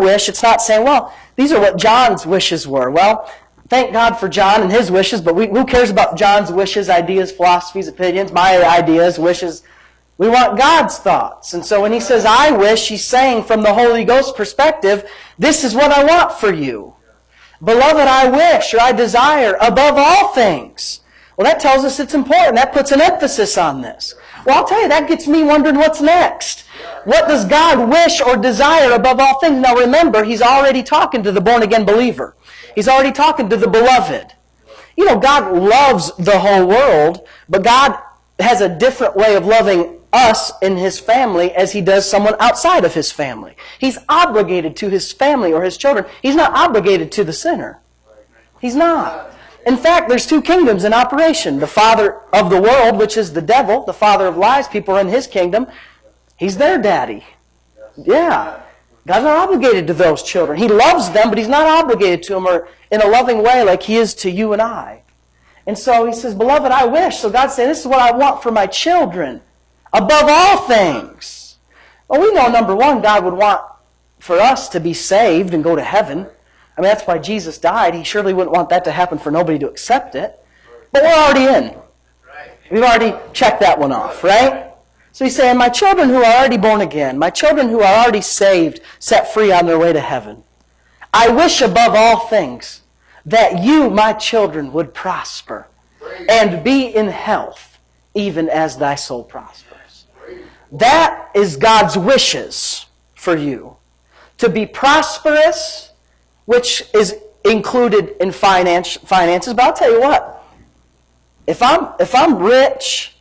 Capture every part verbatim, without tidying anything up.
wish, it's not saying, well, these are what John's wishes were. Well, thank God for John and his wishes, but we, who cares about John's wishes, ideas, philosophies, opinions, my ideas, wishes? We want God's thoughts. And so when he says, I wish, he's saying from the Holy Ghost perspective, this is what I want for you. Beloved, I wish or I desire above all things. Well, that tells us it's important. That puts an emphasis on this. Well, I'll tell you, that gets me wondering what's next. What does God wish or desire above all things? Now remember, he's already talking to the born-again believer. He's already talking to the beloved. You know, God loves the whole world, but God has a different way of loving us in his family as he does someone outside of his family. He's obligated to his family or his children. He's not obligated to the sinner. He's not. In fact, there's two kingdoms in operation. The father of the world, which is the devil, the father of lies, people are in his kingdom. He's their daddy. Yeah. God's not obligated to those children. He loves them, but he's not obligated to them or in a loving way like he is to you and I. And so he says, beloved, I wish. So God's saying, this is what I want for my children. Above all things. Well, we know, number one, God would want for us to be saved and go to heaven. I mean, that's why Jesus died. He surely wouldn't want that to happen for nobody to accept it. But we're already in. We've already checked that one off, right? So he's saying, my children who are already born again, my children who are already saved, set free on their way to heaven. I wish above all things that you, my children, would prosper and be in health, even as thy soul prospers. That is God's wishes for you. To be prosperous, which is included in finance, finances. But I'll tell you what, if I'm, if I'm rich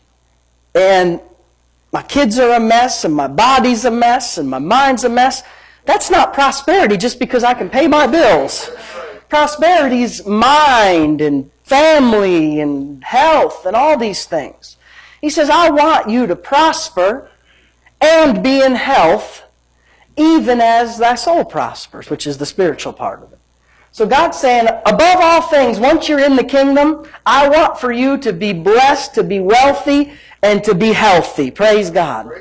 and my kids are a mess and my body's a mess and my mind's a mess, that's not prosperity just because I can pay my bills. Prosperity's mind and family and health and all these things. He says, I want you to prosper and be in health, even as thy soul prospers, which is the spiritual part of it. So God's saying, above all things, once you're in the kingdom, I want for you to be blessed, to be wealthy, and to be healthy. Praise God.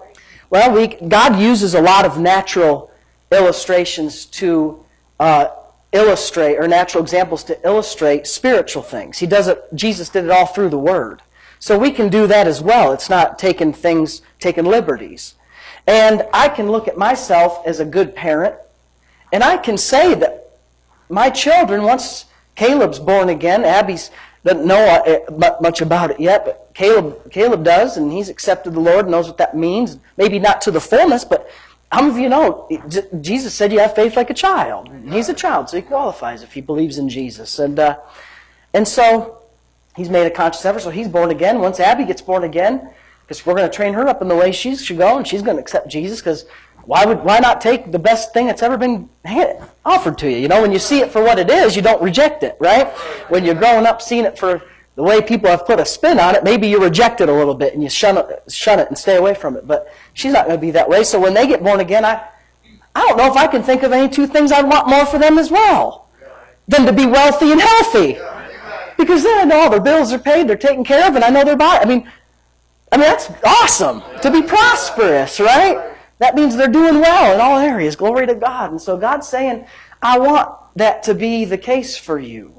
Well, we, God uses a lot of natural illustrations to uh, illustrate, or natural examples to illustrate spiritual things. He does it. Jesus did it all through the Word. So we can do that as well. It's not taking things, taking liberties. And I can look at myself as a good parent, and I can say that my children, once Caleb's born again, Abby's doesn't know much about it yet, but Caleb, Caleb does, and he's accepted the Lord and knows what that means. Maybe not to the fullness, but how many of you know, Jesus said you have faith like a child. And he's a child, so he qualifies if he believes in Jesus. And uh, and so he's made a conscious effort, so he's born again. Once Abby gets born again, because we're going to train her up in the way she should go, and she's going to accept Jesus, because why would why not take the best thing that's ever been offered to you? You know, when you see it for what it is, you don't reject it, right? When you're growing up seeing it for the way people have put a spin on it, maybe you reject it a little bit and you shun it, shun it and stay away from it. But she's not going to be that way. So when they get born again, I, I don't know if I can think of any two things I'd want more for them as well than to be wealthy and healthy. Because then I know all their bills are paid, they're taken care of, and I know they're body. I mean, I mean that's awesome. To be prosperous, right? That means they're doing well in all areas. Glory to God. And so God's saying, I want that to be the case for you.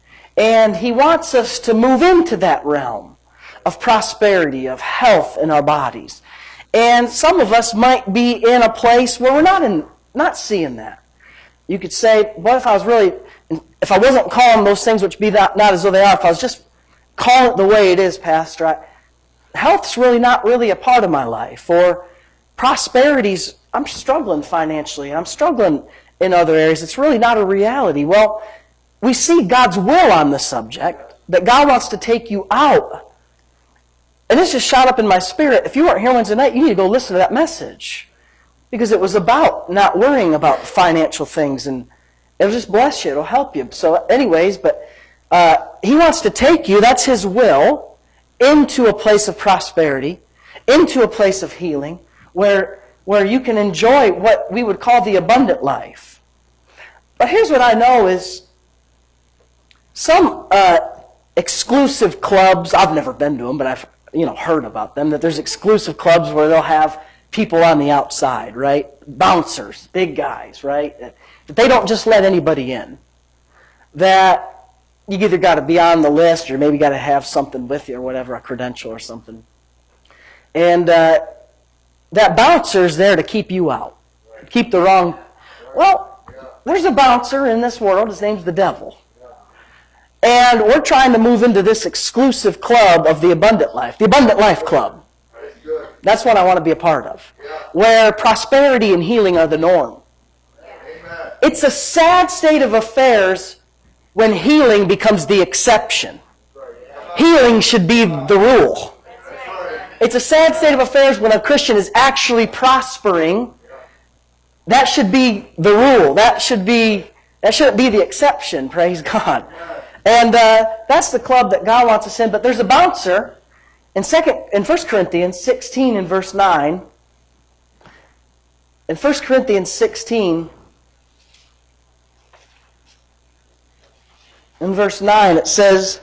And He wants us to move into that realm of prosperity, of health in our bodies. And some of us might be in a place where we're not in, not seeing that. You could say, what if I was really, if I wasn't calling those things which be not, not as though they are, if I was just calling it the way it is, Pastor, I, health's really not really a part of my life. Or prosperity's, I'm struggling financially, I'm struggling in other areas. It's really not a reality. Well, we see God's will on the subject, that God wants to take you out. And this just shot up in my spirit. If you weren't here Wednesday night, you need to go listen to that message. Because it was about not worrying about financial things, and it'll just bless you, it'll help you. So anyways, but uh, He wants to take you, that's His will, into a place of prosperity, into a place of healing, where, where you can enjoy what we would call the abundant life. But here's what I know is, some uh, exclusive clubs, I've never been to them, but I've you know heard about them, that there's exclusive clubs where they'll have people on the outside, right? Bouncers, big guys, right? That they don't just let anybody in. That you either got to be on the list or maybe got to have something with you or whatever, a credential or something. And uh, that bouncer's there to keep you out. Keep the wrong... Well, there's a bouncer in this world. His name's the devil. And we're trying to move into this exclusive club of the Abundant Life. The Abundant Life Club. That's what I want to be a part of. Where prosperity and healing are the norm. It's a sad state of affairs when healing becomes the exception. Healing should be the rule. It's a sad state of affairs when a Christian is actually prospering. That should be the rule. That should be that shouldn't be the exception. Praise God. And uh, that's the club that God wants us in. But there's a bouncer in second in First Corinthians sixteen in verse nine. In First Corinthians sixteen, in verse nine, it says,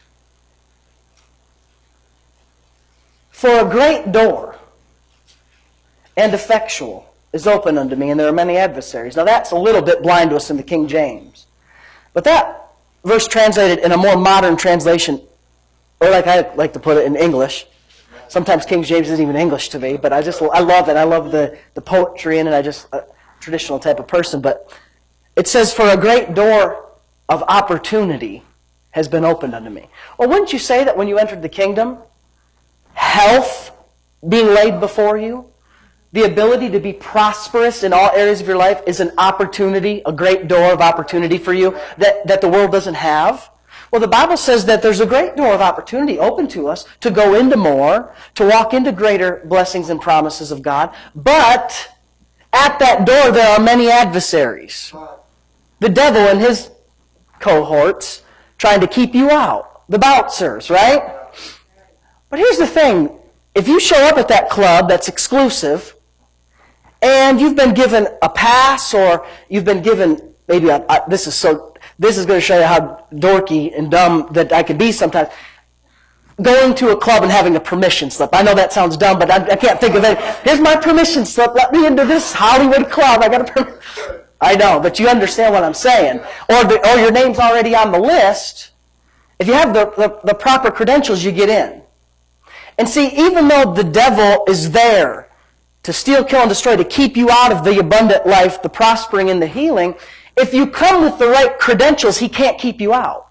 "For a great door and effectual is open unto me, and there are many adversaries." Now that's a little bit blind to us in the King James. But that verse translated in a more modern translation, or like I like to put it in English. Sometimes King James isn't even English to me, but I just I love it. I love the, the poetry in it. I just a traditional type of person. But it says, "For a great door of opportunity has been opened unto me." Well, wouldn't you say that when you entered the kingdom, health being laid before you, the ability to be prosperous in all areas of your life is an opportunity, a great door of opportunity for you that, that the world doesn't have? Well, the Bible says that there's a great door of opportunity open to us to go into more, to walk into greater blessings and promises of God. But at that door there are many adversaries. The devil and his cohorts trying to keep you out. The bouncers, right? But here's the thing. If you show up at that club that's exclusive, and you've been given a pass, or you've been given maybe a, a this is so this is going to show you how dorky and dumb that I can be sometimes. Going to a club and having a permission slip. I know that sounds dumb, but I, I can't think of it. Here's my permission slip. Let me into this Hollywood club. I got a permission. I know, but you understand what I'm saying. Or the, or your name's already on the list. If you have the, the, the proper credentials, you get in. And see, even though the devil is there to steal, kill, and destroy, to keep you out of the abundant life, the prospering, and the healing, if you come with the right credentials, he can't keep you out.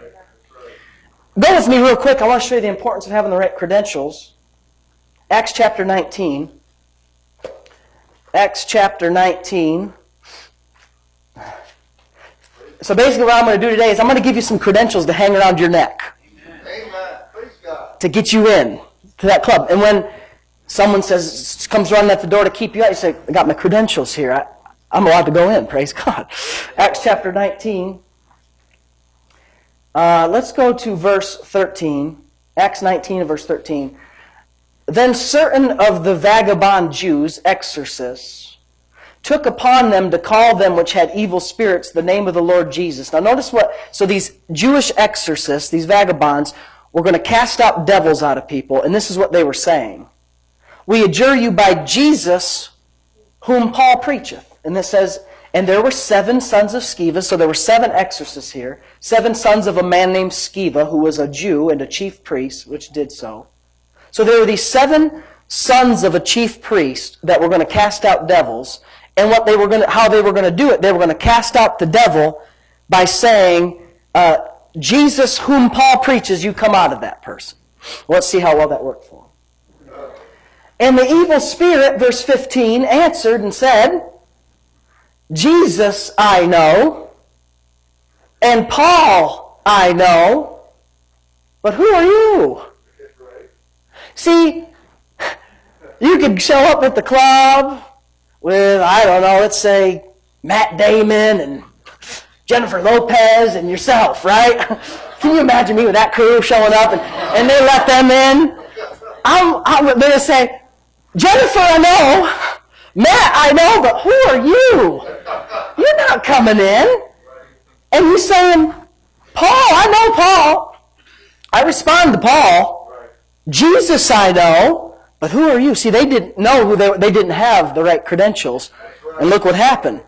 Go with me real quick. I want to show you the importance of having the right credentials. Acts chapter nineteen. Acts chapter nineteen. So basically what I'm going to do today is I'm going to give you some credentials to hang around your neck. Amen. Praise God. To get you in to that club. And when someone says, comes running at the door to keep you out, you say, "I got my credentials here. I, I'm allowed to go in." Praise God. Acts chapter nineteen. Uh, let's go to verse thirteen. Acts nineteen and verse thirteen. "Then certain of the vagabond Jews, exorcists, took upon them to call them which had evil spirits the name of the Lord Jesus." Now notice what, so these Jewish exorcists, these vagabonds, were going to cast out devils out of people, and this is what they were saying. "We adjure you by Jesus, whom Paul preacheth." And this says, and there were seven sons of Sceva, so there were seven exorcists here, seven sons of a man named Sceva, who was a Jew and a chief priest, which did so. So there were these seven sons of a chief priest that were going to cast out devils, and what they were going to, how they were going to do it, they were going to cast out the devil by saying, uh, "Jesus, whom Paul preaches, you come out of that person." Well, let's see how well that worked for him. "And the evil spirit," verse fifteen, "answered and said, Jesus I know, and Paul I know, but who are you?" See, you could show up at the club with, I don't know, let's say Matt Damon and Jennifer Lopez and yourself, right? Can you imagine me with that crew showing up and, and they let them in? I'm, I'm going to say, "Jennifer, I know. Matt, I know, but who are you? You're not coming in." And you're saying, "Paul, I know Paul." I respond to Paul. "Jesus, I know. But who are you? See, they didn't know who they were. They didn't have the right credentials. And look what happened.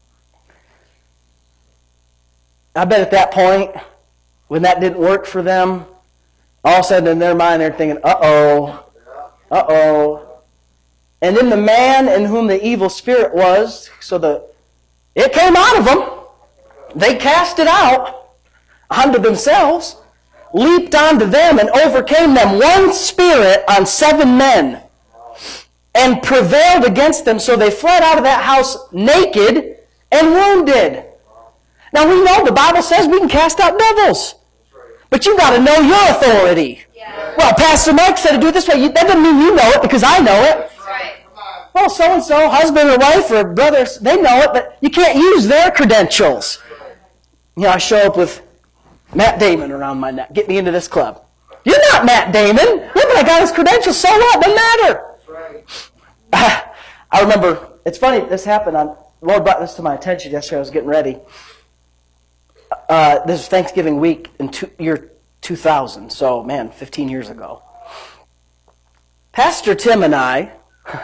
I bet at that point, when that didn't work for them, all of a sudden in their mind they're thinking, uh-oh, uh-oh. And then the man in whom the evil spirit was, so the it came out of them. They cast it out onto themselves, leaped onto them and overcame them, one spirit on seven men, and prevailed against them, so they fled out of that house naked and wounded. Now we know the Bible says we can cast out devils, but you've got to know your authority. Yeah. Well, Pastor Mike said to do it this way. That doesn't mean you know it because I know it. Right. Well, so-and-so, husband or wife or brothers, they know it, but you can't use their credentials. You know, I show up with Matt Damon around my neck. Get me into this club. You're not Matt Damon. Yeah, but I got his credentials. So what? Doesn't matter. Right. I remember, it's funny, this happened on, the Lord brought this to my attention yesterday. I was getting ready. Uh, this is Thanksgiving week in two, year two thousand. So, man, fifteen years ago. Pastor Tim and I,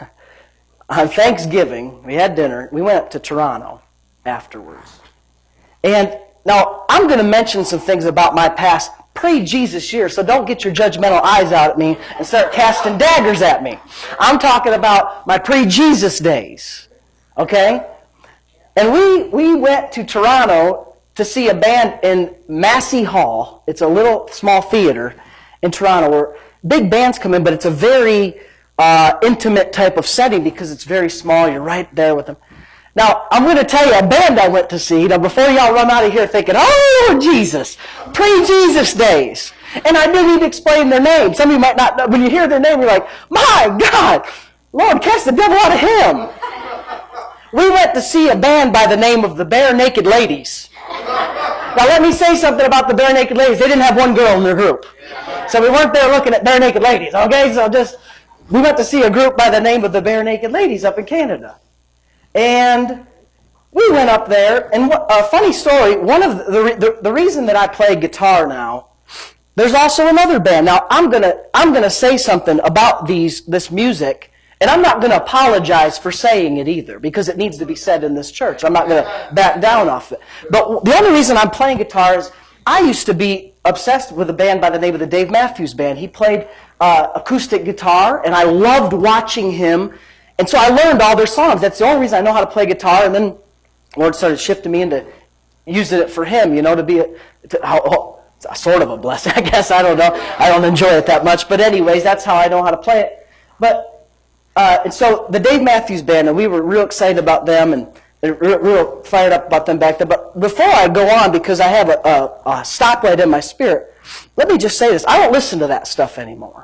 on Thanksgiving, we had dinner. We went up to Toronto afterwards. And now, I'm going to mention some things about my past pre-Jesus year, so don't get your judgmental eyes out at me and start casting daggers at me. I'm talking about my pre-Jesus days. Okay? And we, we went to Toronto to see a band in Massey Hall. It's a little small theater in Toronto where big bands come in, but it's a very uh, intimate type of setting because it's very small. You're right there with them. Now, I'm going to tell you a band I went to see. Now, before y'all run out of here thinking, oh, Jesus, pre-Jesus days. And I didn't even explain their name. Some of you might not know. When you hear their name, you're like, my God, Lord, cast the devil out of him. We went to see a band by the name of the Bare Naked Ladies. Now, let me say something about the Bare Naked Ladies. They didn't have one girl in their group. So we weren't there looking at Bare Naked Ladies, okay? So just, we went to see a group by the name of the Bare Naked Ladies up in Canada. And we went up there, and a funny story, one of the, the, the reason that I play guitar now, there's also another band. Now, I'm going to I'm gonna say something about these this music, and I'm not going to apologize for saying it either, because it needs to be said in this church. I'm not going to back down off it. But the only reason I'm playing guitar is I used to be obsessed with a band by the name of the Dave Matthews Band. He played uh, acoustic guitar, and I loved watching him. And so I learned all their songs. That's the only reason I know how to play guitar. And then the Lord started shifting me into using it for Him, you know, to be a, to, oh, it's a sort of a blessing, I guess. I don't know. I don't enjoy it that much. But anyways, that's how I know how to play it. But, uh, and so the Dave Matthews Band, and we were real excited about them and real, real fired up about them back then. But before I go on, because I have a, a, a stoplight in my spirit, let me just say this. I don't listen to that stuff anymore.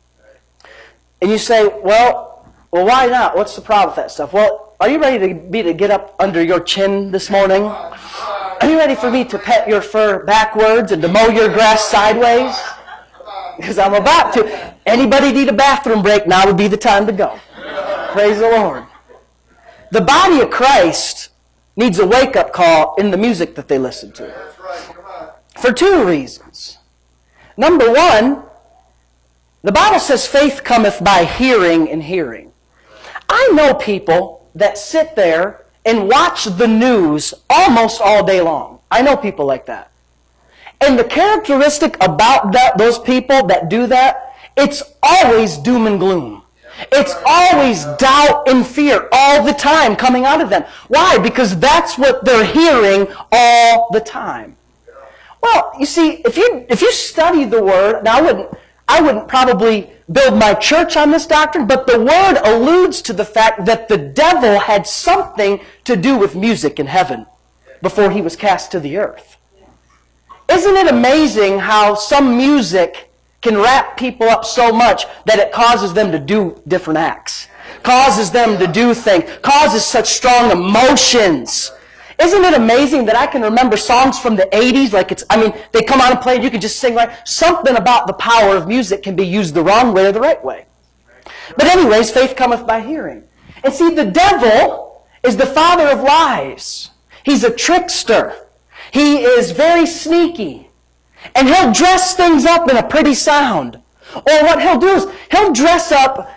And you say, well, Well, why not? What's the problem with that stuff? Well, are you ready to be to get up under your chin this morning? Are you ready for me to pet your fur backwards and to mow your grass sideways? Because I'm about to. Anybody need a bathroom break? Now would be the time to go. Praise the Lord. The body of Christ needs a wake-up call in the music that they listen to. For two reasons. Number one, the Bible says faith cometh by hearing and hearing. I know people that sit there and watch the news almost all day long. I know people like that. And the characteristic about that, those people that do that, it's always doom and gloom. It's always doubt and fear all the time coming out of them. Why? Because that's what they're hearing all the time. Well, you see, if you if you study the Word, now I wouldn't I wouldn't probably build my church on this doctrine, but the Word alludes to the fact that the devil had something to do with music in heaven before he was cast to the earth. Isn't it amazing how some music can wrap people up so much that it causes them to do different acts, causes them to do things, causes such strong emotions? Isn't it amazing that I can remember songs from the eighties, like it's, I mean, they come on and play and you can just sing right. Something about the power of music can be used the wrong way or the right way. But anyways, faith cometh by hearing. And see, the devil is the father of lies. He's a trickster. He is very sneaky. And he'll dress things up in a pretty sound. Or what he'll do is, he'll dress up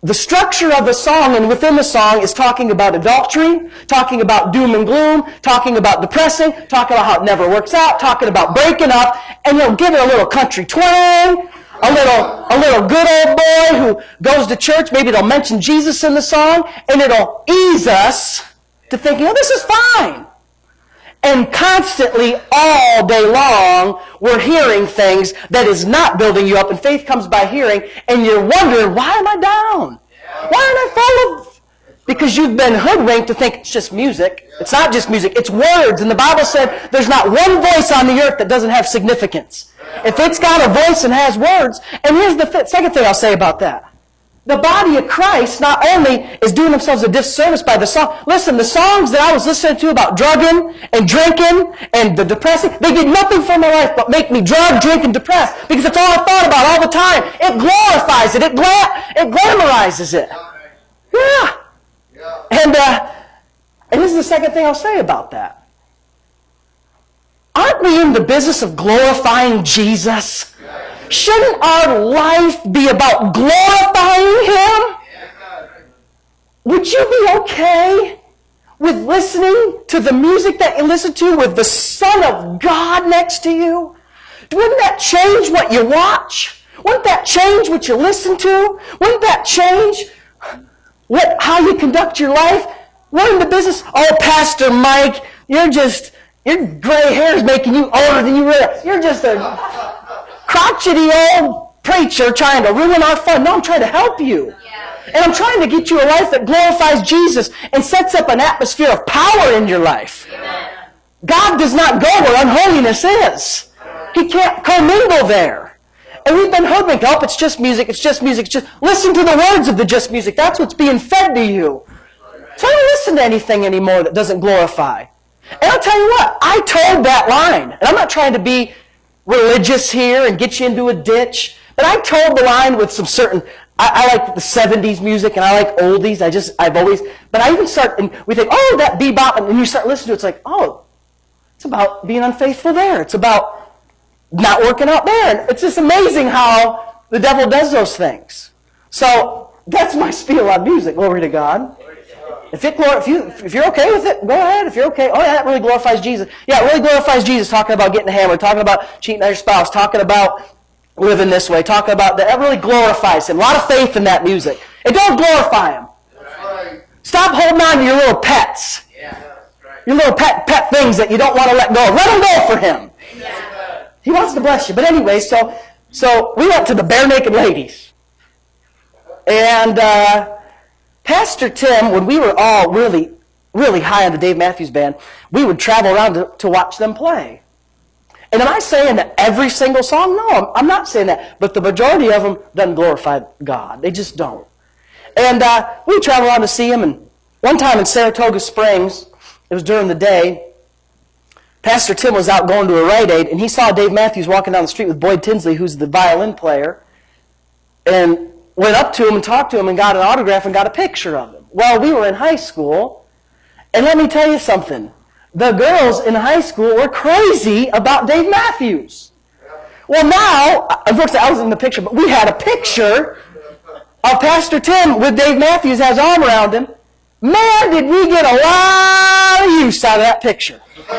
the structure of the song and within the song is talking about adultery, talking about doom and gloom, talking about depressing, talking about how it never works out, talking about breaking up, and you'll give it a little country twang, a little, a little good old boy who goes to church. Maybe they'll mention Jesus in the song, and it'll ease us to thinking, oh, this is fine. And constantly, all day long, we're hearing things that is not building you up. And faith comes by hearing, and you're wondering, why am I down? Why aren't I full of... Because you've been hoodwinked to think it's just music. It's not just music, it's words. And the Bible said there's not one voice on the earth that doesn't have significance. If it's got a voice and has words... And here's the th- second thing I'll say about that. The body of Christ not only is doing themselves a disservice by the song. Listen, the songs that I was listening to about drugging and drinking and the depressing, they did nothing for my life but make me drug, drink, and depressed. Because that's all I thought about all the time. It glorifies it. It, gla- it glamorizes it. Yeah. And, uh, and this is the second thing I'll say about that. Aren't we in the business of glorifying Jesus? Shouldn't our life be about glorifying Him? Would you be okay with listening to the music that you listen to with the Son of God next to you? Wouldn't that change what you watch? Wouldn't that change what you listen to? Wouldn't that change what how you conduct your life? We're in the business, oh, Pastor Mike, you're just, your gray hair is making you older than you really are. You're just a crotchety old preacher trying to ruin our fun. No, I'm trying to help you. Yeah. And I'm trying to get you a life that glorifies Jesus and sets up an atmosphere of power in your life. Amen. God does not go where unholiness is. He can't commingle there. And we've been hoodwinked. Oh, it's just music, it's just music. It's just listen to the words of the just music. That's what's being fed to you. So I don't listen to anything anymore that doesn't glorify. And I'll tell you what, I told that line. And I'm not trying to be religious here and get you into a ditch. But I told the line with some certain, I, I like the seventies music and I like oldies. I just, I've always, but I even start, and we think, oh, that bebop, and you start listening to it, it's like, oh, it's about being unfaithful there. It's about not working out there. And it's just amazing how the devil does those things. So that's my spiel on music. Glory to God. If it if you if you're okay with it, go ahead. If you're okay, oh yeah, that really glorifies Jesus. Yeah, it really glorifies Jesus. Talking about getting hammered, talking about cheating on your spouse, talking about living this way, talking about that. That really glorifies Him. A lot of faith in that music. It don't glorify Him. Right. Stop holding on to your little pets, yeah, right. Your little pet pet things that you don't want to let go. Let them go for Him. Amen. He wants to bless you. But anyway, so so we went to the Bare Naked Ladies, and. Uh, Pastor Tim, when we were all really, really high on the Dave Matthews Band, we would travel around to, to watch them play. And am I saying that every single song? No, I'm, I'm not saying that. But the majority of them doesn't glorify God. They just don't. And uh, we would travel around to see them. And one time in Saratoga Springs, it was during the day, Pastor Tim was out going to a Rite Aid, and he saw Dave Matthews walking down the street with Boyd Tinsley, who's the violin player. And went up to him and talked to him and got an autograph and got a picture of him. Well, we were in high school, and let me tell you something. The girls in high school were crazy about Dave Matthews. Well, now, unfortunately, I was in the picture, but we had a picture of Pastor Tim with Dave Matthews has arm around him. Man, did we get a lot of use out of that picture.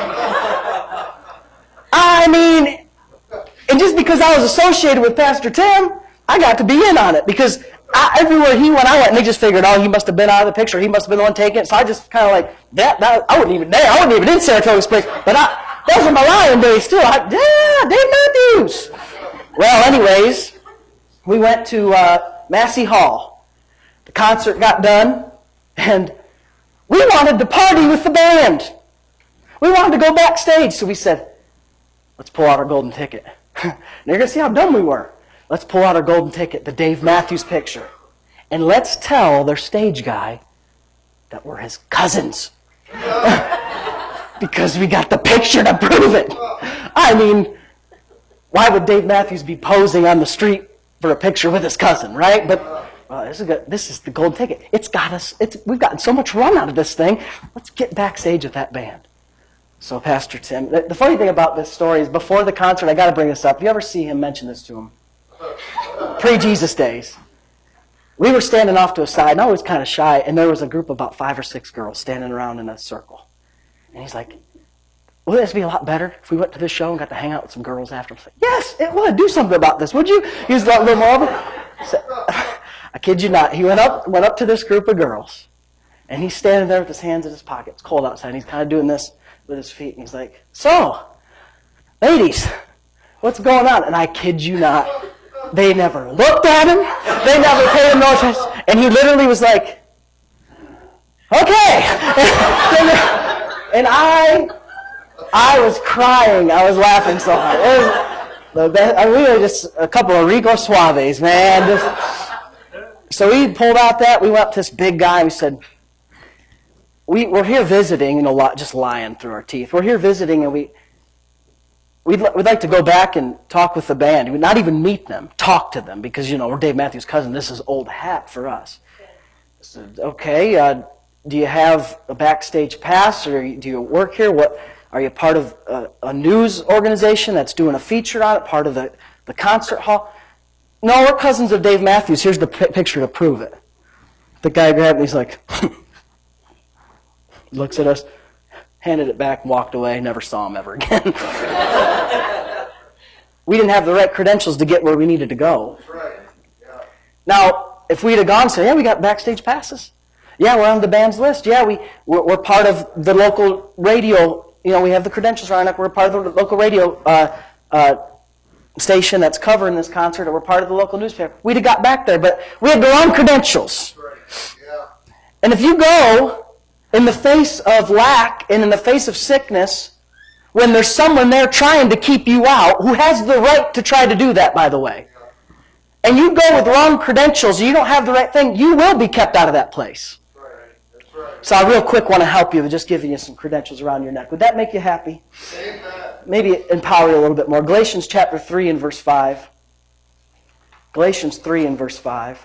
I mean, and just because I was associated with Pastor Tim, I got to be in on it because I, everywhere he went, I went, and they just figured, oh, he must have been out of the picture. He must have been the one taking it. So I just kind of like, that, that, I wasn't even there. I wasn't even in Saratoga Springs. But I, those were my Lion days, too. I, yeah, Dave Matthews. Well, anyways, we went to uh, Massey Hall. The concert got done, and we wanted to party with the band. We wanted to go backstage. So we said, let's pull out our golden ticket. And you're going to see how dumb we were. Let's pull out our golden ticket, the Dave Matthews picture, and let's tell their stage guy that we're his cousins. Because we got the picture to prove it. I mean, why would Dave Matthews be posing on the street for a picture with his cousin, right? But uh, this is good. This is the golden ticket. It's got us. It's we've gotten so much run out of this thing. Let's get backstage with that band. So Pastor Tim, the, the funny thing about this story is before the concert, I got to bring this up. You ever see him mention this to him? Pre-Jesus days. we were standing off to a side, and I was kind of shy, and there was a group of about five or six girls standing around in a circle. And he's like, wouldn't this be a lot better if we went to this show and got to hang out with some girls after? I was like, yes, it would. Do something about this, would you? He was like a little more. So, I kid you not. He went up, went up to this group of girls, and he's standing there with his hands in his pocket. It's cold outside, and he's kind of doing this with his feet, and he's like, so, ladies, what's going on? And I kid you not, they never looked at him. They never paid him no attention. And he literally was like, okay. And I... I was crying. I was laughing so hard. It was the best. I really just a couple of Rico Suaves, man. Just, so we pulled out that. We went up to this big guy and we said, we, we're here visiting, you know, just lying through our teeth. We're here visiting and we, we'd, we'd like to go back and talk with the band. We'd not even meet them, talk to them because, you know, we're Dave Matthews' cousin. This is old hat for us. I said, okay, uh, do you have a backstage pass or do you work here? What... Are you part of a, a news organization that's doing a feature on it, part of the, the concert hall? No, we're cousins of Dave Matthews. Here's the p- picture to prove it. The guy grabbed me. He's like, looks at us, handed it back, walked away, never saw him ever again. We didn't have the right credentials to get where we needed to go. That's right. Yeah. Now, if we'd have gone and said, yeah, we got backstage passes. Yeah, we're on the band's list. Yeah, we, we're, we're part of the local radio. You know, we have the credentials right now. We're part of the local radio uh, uh, station that's covering this concert, or we're part of the local newspaper. We'd have got back there, but we had the wrong credentials. Right. Yeah. And if you go in the face of lack and in the face of sickness, when there's someone there trying to keep you out, who has the right to try to do that, by the way, yeah. And you go with wrong credentials, and you don't have the right thing, you will be kept out of that place. So I real quick want to help you with just giving you some credentials around your neck. Would that make you happy? Amen. Maybe empower you a little bit more. Galatians chapter three and verse five. Galatians three and verse five.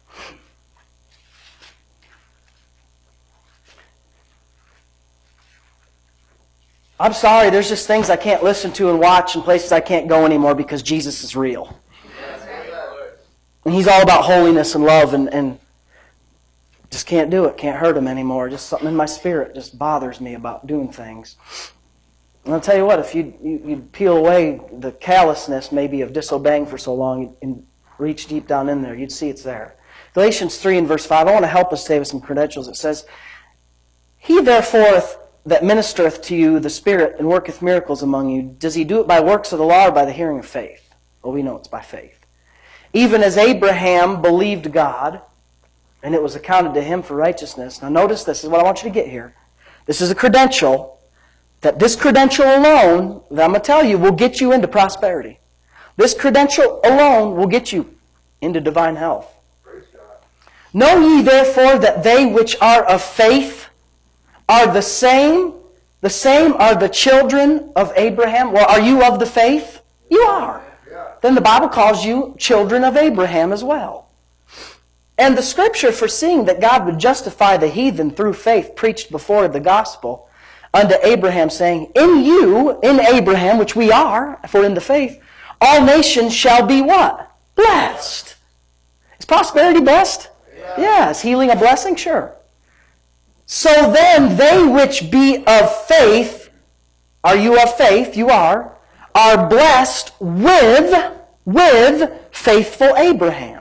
I'm sorry, there's just things I can't listen to and watch and places I can't go anymore because Jesus is real. And He's all about holiness and love and... and just can't do it, can't hurt him anymore. Just something in my spirit just bothers me about doing things. And I'll tell you what, if you you you'd peel away the callousness maybe of disobeying for so long and reach deep down in there, you'd see it's there. Galatians three and verse five, I want to help us today with some credentials. It says, He therefore that ministereth to you the Spirit and worketh miracles among you, does he do it by works of the law or by the hearing of faith? Well, we know it's by faith. Even as Abraham believed God, and it was accounted to him for righteousness. Now notice this is what I want you to get here. This is a credential, that this credential alone, that I'm going to tell you, will get you into prosperity. This credential alone will get you into divine health. Praise God. Know ye therefore that they which are of faith are the same, the same are the children of Abraham. Well, are you of the faith? You are. Yeah. Then the Bible calls you children of Abraham as well. And the scripture foreseeing that God would justify the heathen through faith preached before the gospel unto Abraham, saying, In you, in Abraham, which we are, if we're in the faith, all nations shall be what? Blessed. Is prosperity blessed? Yeah. Yeah. Is healing a blessing? Sure. So then they which be of faith, are you of faith? You are, are blessed with, with faithful Abraham.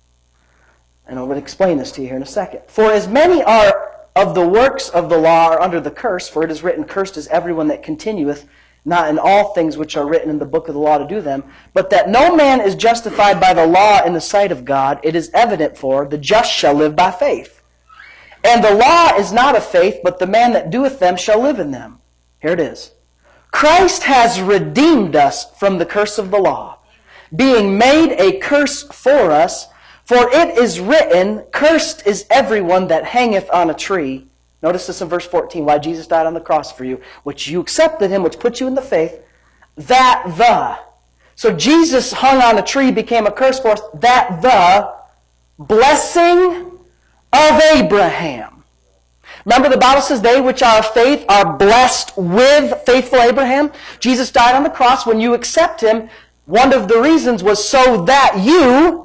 And I will explain this to you here in a second. For as many are of the works of the law are under the curse, for it is written, Cursed is everyone that continueth not in all things which are written in the book of the law to do them, but that no man is justified by the law in the sight of God, it is evident for, the just shall live by faith. And the law is not of faith, but the man that doeth them shall live in them. Here it is. Christ has redeemed us from the curse of the law, being made a curse for us, for it is written, Cursed is everyone that hangeth on a tree. Notice this in verse fourteen, why Jesus died on the cross for you, which you accepted Him, which put you in the faith, that the. So Jesus hung on a tree, became a curse for us, that the blessing of Abraham. Remember the Bible says, they which are of faith are blessed with faithful Abraham. Jesus died on the cross. When you accept Him, one of the reasons was so that you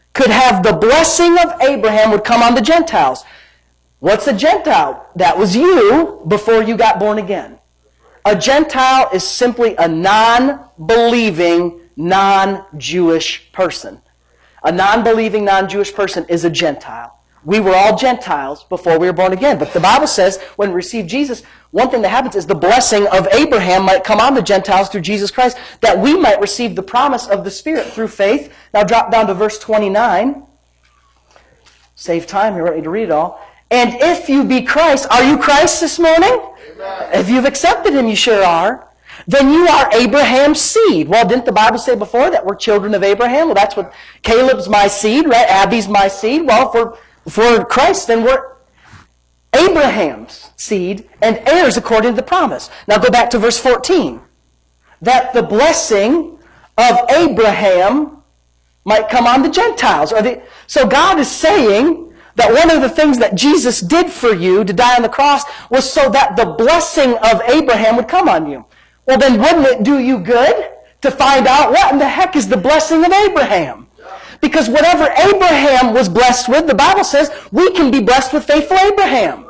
could have the blessing of Abraham would come on the Gentiles. What's a Gentile? That was you before you got born again. A Gentile is simply a non-believing, non-Jewish person. A non-believing, non-Jewish person is a Gentile. We were all Gentiles before we were born again. But the Bible says when we receive Jesus, one thing that happens is the blessing of Abraham might come on the Gentiles through Jesus Christ, that we might receive the promise of the Spirit through faith. Now drop down to verse twenty-nine. Save time, you're ready to read it all. And if you be Christ, are you Christ this morning? Amen. If you've accepted Him, you sure are. Then you are Abraham's seed. Well, didn't the Bible say before that we're children of Abraham? Well, that's what Caleb's my seed, right? Abby's my seed. Well, if we're, if we're Christ, then we're Abraham's seed and heirs according to the promise. Now go back to verse fourteen. That the blessing of Abraham might come on the Gentiles. Or the, so God is saying that one of the things that Jesus did for you to die on the cross was so that the blessing of Abraham would come on you. Well, then wouldn't it do you good to find out what in the heck is the blessing of Abraham? Because whatever Abraham was blessed with, the Bible says, we can be blessed with faithful Abraham.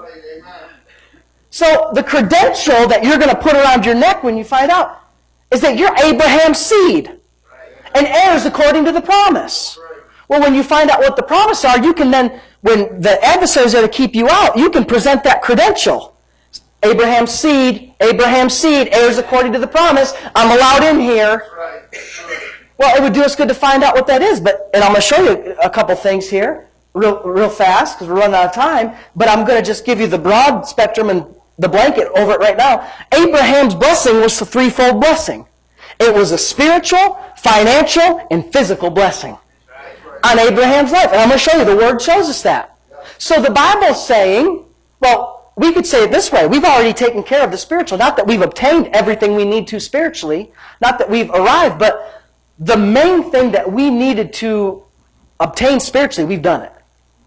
So the credential that you're going to put around your neck when you find out is that you're Abraham's seed and heirs according to the promise. Well, when you find out what the promise are, you can then, when the adversaries are to keep you out, you can present that credential. Abraham's seed, Abraham's seed, heirs according to the promise. I'm allowed in here. Well, it would do us good to find out what that is. But, and I'm going to show you a couple things here real, real fast because we're running out of time. But I'm going to just give you the broad spectrum and the blanket over it right now. Abraham's blessing was a threefold blessing. It was a spiritual, financial, and physical blessing on Abraham's life. And I'm going to show you, the Word shows us that. So the Bible's saying, well, we could say it this way. We've already taken care of the spiritual. Not that we've obtained everything we need to spiritually. Not that we've arrived. But the main thing that we needed to obtain spiritually, we've done it.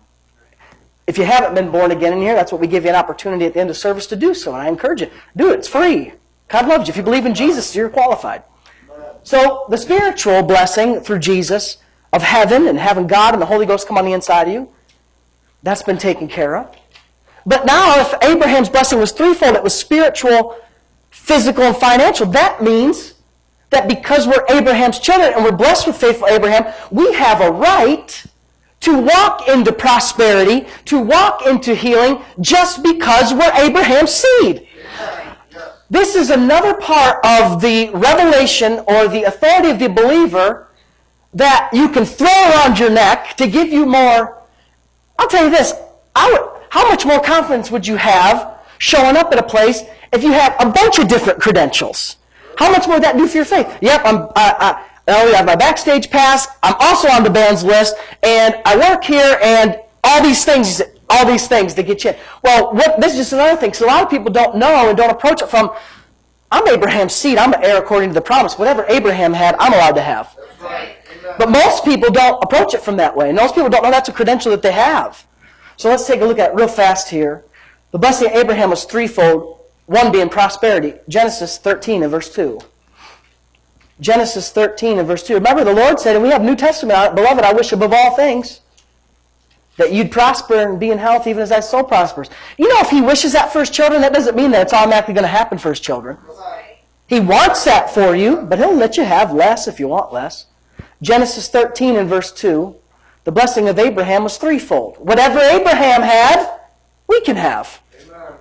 If you haven't been born again in here, that's what we give you an opportunity at the end of service to do so. And I encourage you, do it. It's free. God loves you. If you believe in Jesus, you're qualified. So the spiritual blessing through Jesus of heaven and having God and the Holy Ghost come on the inside of you, that's been taken care of. But now if Abraham's blessing was threefold, it was spiritual, physical, and financial. That means that because we're Abraham's children and we're blessed with faithful Abraham, we have a right to walk into prosperity, to walk into healing, just because we're Abraham's seed. This is another part of the revelation or the authority of the believer that you can throw around your neck to give you more. I'll tell you this, I would, how much more confidence would you have showing up at a place if you had a bunch of different credentials? How much more would that do for your faith? Yep, I'm, I, I, I have my backstage pass, I'm also on the band's list, and I work here, and all these things, all these things to get you in. Well, what, this is just another thing, because a lot of people don't know and don't approach it from, I'm Abraham's seed, I'm an heir according to the promise. Whatever Abraham had, I'm allowed to have. That's right. But most people don't approach it from that way. And most people don't know that's a credential that they have. So let's take a look at it real fast here. The blessing of Abraham was threefold, one being prosperity. Genesis thirteen and verse two. Genesis thirteen and verse two. Remember, the Lord said, and we have New Testament on it, Beloved, I wish above all things that you'd prosper and be in health even as thy soul prospers. You know, if He wishes that for His children, that doesn't mean that it's automatically going to happen for His children. He wants that for you, but He'll let you have less if you want less. Genesis thirteen and verse two, the blessing of Abraham was threefold. Whatever Abraham had, we can have. Amen.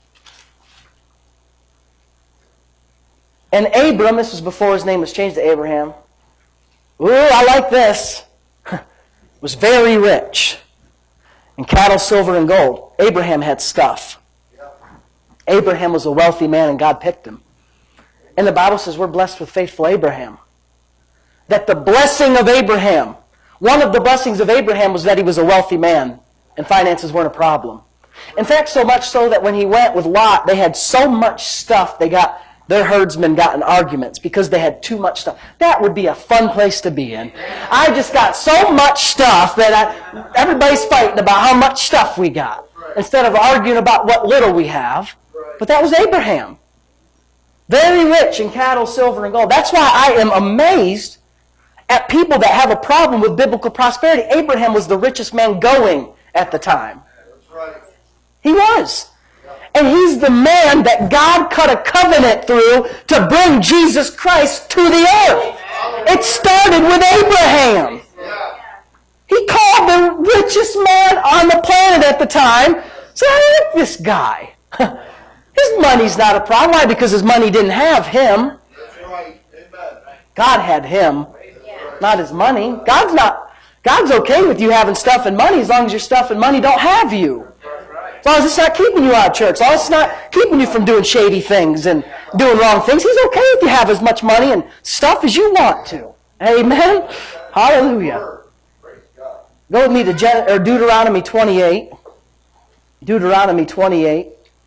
And Abram, this was before his name was changed to Abraham. Ooh, I like this. Was very rich in cattle, silver, and gold. Abraham had stuff. Yep. Abraham was a wealthy man, and God picked him. And the Bible says we're blessed with faithful Abraham. That the blessing of Abraham, one of the blessings of Abraham was that he was a wealthy man and finances weren't a problem. In fact, so much so that when he went with Lot, they had so much stuff, they got their herdsmen got in arguments because they had too much stuff. That would be a fun place to be in. I just got so much stuff that I, everybody's fighting about how much stuff we got instead of arguing about what little we have. But that was Abraham. Very rich in cattle, silver, and gold. That's why I am amazed at people that have a problem with biblical prosperity. Abraham was the richest man going at the time. That's right. He was. And he's the man that God cut a covenant through to bring Jesus Christ to the earth. It started with Abraham. Yeah. He called the richest man on the planet at the time. So I like this guy. His money's not a problem. Why? Because his money didn't have him. That's right. Amen. God had him, not his money. God's not. God's okay with you having stuff and money as long as your stuff and money don't have you. As long as it's not keeping you out of church. As long as it's not keeping you from doing shady things and doing wrong things. He's okay if you have as much money and stuff as you want to. Amen? Hallelujah. Praise God. Go with me to Gen- or Deuteronomy twenty-eight. Deuteronomy twenty-eight.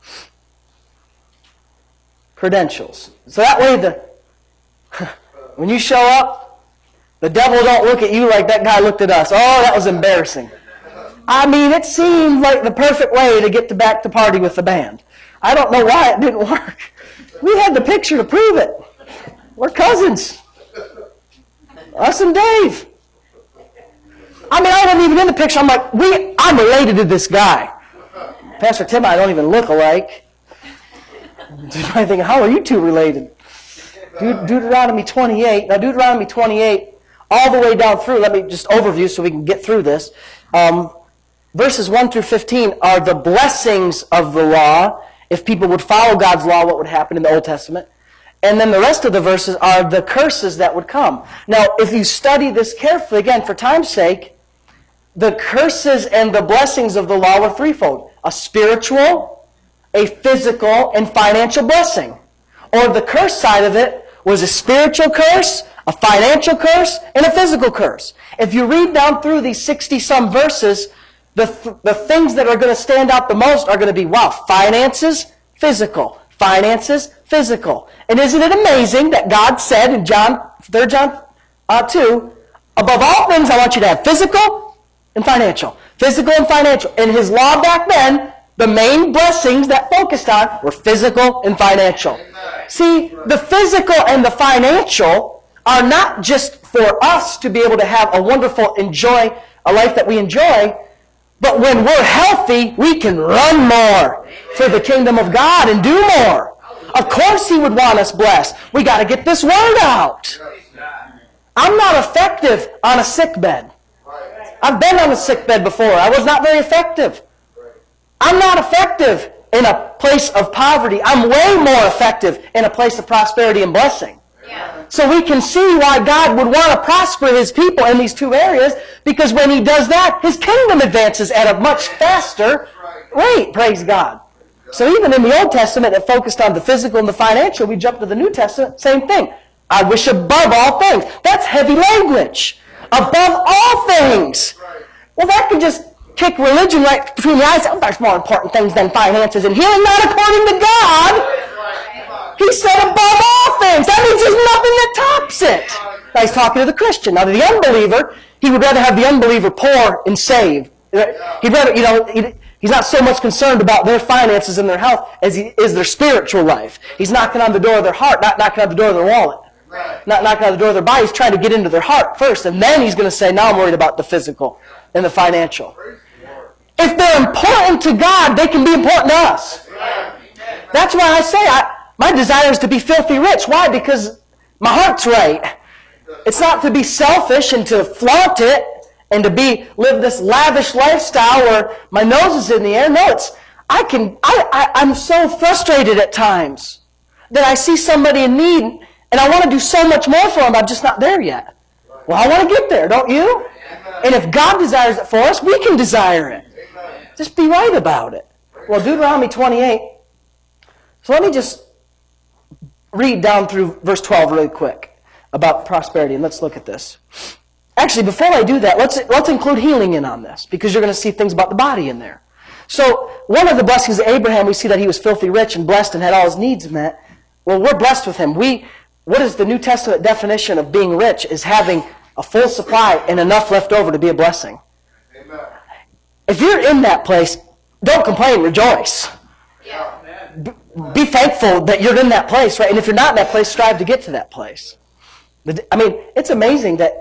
Credentials. So that way the when you show up, the devil don't look at you like that guy looked at us. Oh, that was embarrassing. I mean, it seemed like the perfect way to get to back to party with the band. I don't know why it didn't work. We had the picture to prove it. We're cousins. Us and Dave. I mean, I wasn't even in the picture. I'm like, we, I'm related to this guy. Pastor Tim and I don't even look alike. I think, how are you two related? De- Deuteronomy twenty-eight. Now, Deuteronomy twenty-eight, all the way down through, let me just overview so we can get through this. Um, verses one through fifteen are the blessings of the law. If people would follow God's law, what would happen in the Old Testament? And then the rest of the verses are the curses that would come. Now, if you study this carefully, again, for time's sake, the curses and the blessings of the law were threefold. A spiritual, a physical, and financial blessing. Or the curse side of it was a spiritual curse, a financial curse, and a physical curse. If you read down through these sixty-some verses, the, th- the things that are going to stand out the most are going to be, wow, finances, physical. Finances, physical. And isn't it amazing that God said in John, Third John uh, two, above all things I want you to have physical and financial. Physical and financial. In His law back then, the main blessings that focused on were physical and financial. See, the physical and the financial are not just for us to be able to have a wonderful, enjoy, a life that we enjoy, but when we're healthy, we can run more for the kingdom of God and do more. Of course He would want us blessed. We got to get this word out. I'm not effective on a sick bed. I've been on a sick bed before. I was not very effective. I'm not effective in a place of poverty. I'm way more effective in a place of prosperity and blessing. Yeah. So we can see why God would want to prosper His people in these two areas, because when He does that, His kingdom advances at a much faster rate. Praise God. So even in the Old Testament that focused on the physical and the financial, we jump to the New Testament, same thing. I wish above all things. That's heavy language. Above all things. Well, that could just kick religion right between the eyes. Oh, there's more important things than finances in here, and not according to God. He said above all things. That means there's nothing that tops it. Now he's talking to the Christian. Now to the unbeliever, he would rather have the unbeliever poor and saved. He'd rather, you know, he's not so much concerned about their finances and their health as he is their spiritual life. He's knocking on the door of their heart, not knocking on the door of their wallet. Not knocking on the door of their body. He's trying to get into their heart first, and then he's going to say, now I'm worried about the physical and the financial. If they're important to God, they can be important to us. That's why I say I, my desire is to be filthy rich. Why? Because my heart's right. It's not to be selfish and to flaunt it and to be live this lavish lifestyle where my nose is in the air. No, it's I can. I, I I'm so frustrated at times that I see somebody in need and I want to do so much more for them. I'm just not there yet. Well, I want to get there, don't you? And if God desires it for us, we can desire it. Just be right about it. Well, Deuteronomy twenty-eight. So let me just read down through verse twelve really quick about prosperity, and let's look at this. Actually, before I do that, let's let's include healing in on this, because you're going to see things about the body in there. So one of the blessings of Abraham, we see that he was filthy rich and blessed and had all his needs met. Well, we're blessed with him. We, what is the New Testament definition of being rich? Is having a full supply and enough left over to be a blessing. Amen. If you're in that place, don't complain, rejoice. Yeah. B- be thankful that you're in that place, right? And if you're not in that place, strive to get to that place. I mean, it's amazing that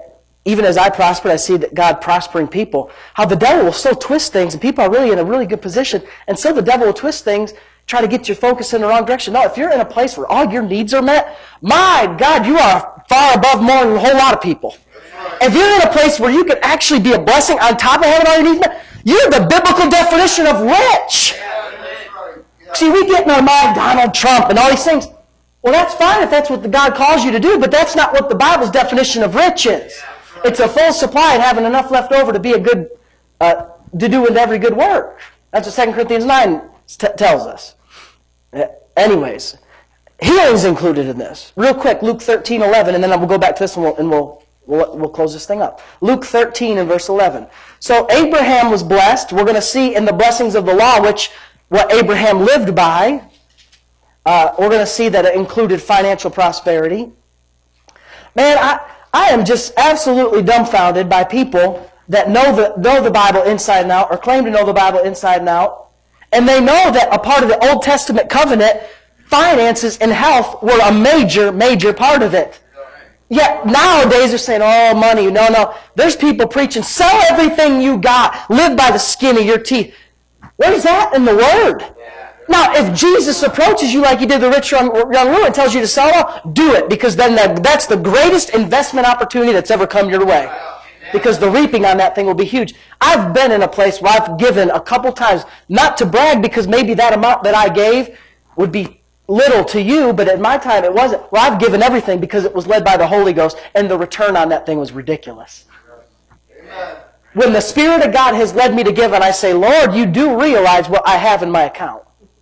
even as I prospered, I see that God prospering people, how the devil will still twist things, and people are really in a really good position, and so the devil will twist things, try to get your focus in the wrong direction. No, if you're in a place where all your needs are met, my God, you are far above more than a whole lot of people. If you're in a place where you can actually be a blessing on top of having all your needs met, you're the biblical definition of rich. See, we get in our mind Donald Trump and all these things. Well, that's fine if that's what the God calls you to do, but that's not what the Bible's definition of rich is. It's a full supply and having enough left over to be a good, uh, to do with every good work. That's what Second Corinthians nine t- tells us. Uh, anyways, healing's included in this. Real quick, Luke thirteen eleven, and then we'll go back to this and we'll, and we'll, we'll, we'll close this thing up. Luke thirteen and verse eleven. So Abraham was blessed. We're going to see in the blessings of the law, which what Abraham lived by, uh, we're going to see that it included financial prosperity. Man, I, I am just absolutely dumbfounded by people that know the, know the Bible inside and out, or claim to know the Bible inside and out, and they know that a part of the Old Testament covenant, finances and health were a major, major part of it. Yet nowadays they're saying, oh, money, no, no. There's people preaching, sell everything you got, live by the skin of your teeth. Where's that in the Word? Now, if Jesus approaches you like he did the rich young, young ruler and tells you to sell it all, do it, because then that, that's the greatest investment opportunity that's ever come your way. Because the reaping on that thing will be huge. I've been in a place where I've given a couple times, not to brag, because maybe that amount that I gave would be little to you, but at my time it wasn't. Well, I've given everything because it was led by the Holy Ghost, and the return on that thing was ridiculous. Amen. When the Spirit of God has led me to give, and I say, Lord, you do realize what I have in my account.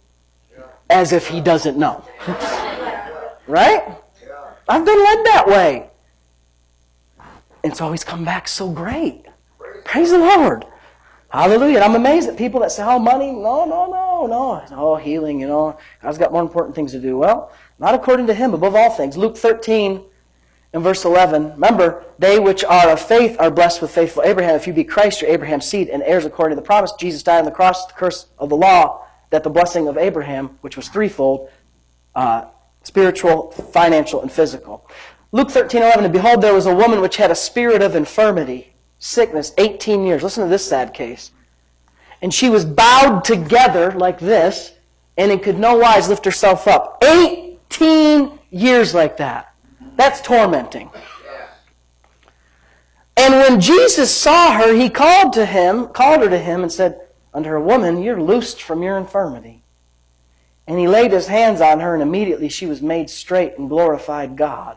As if He doesn't know. Right? I've been led that way. It's always come back so great. Praise the Lord. Hallelujah. And I'm amazed at people that say, oh, money, no, no, no, no. Oh, healing, you know. God's got more important things to do. Well, not according to Him, above all things. Luke thirteen and verse eleven. Remember, they which are of faith are blessed with faithful Abraham. If you be Christ, you're Abraham's seed and heirs according to the promise. Jesus died on the cross, the curse of the law, that the blessing of Abraham, which was threefold, uh, spiritual, financial, and physical. Luke thirteen eleven, and behold, there was a woman which had a spirit of infirmity, sickness, eighteen years. Listen to this sad case. And she was bowed together like this, and it could no wise lift herself up. eighteen years like that. That's tormenting. And when Jesus saw her, He called to him, called her to him and said unto her, woman, you're loosed from your infirmity. And He laid His hands on her, and immediately she was made straight and glorified God.